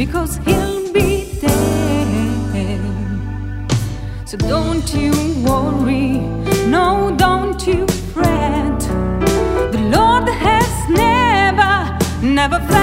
because He'll be there. So don't you worry, no, don't you fret. The Lord has never failed.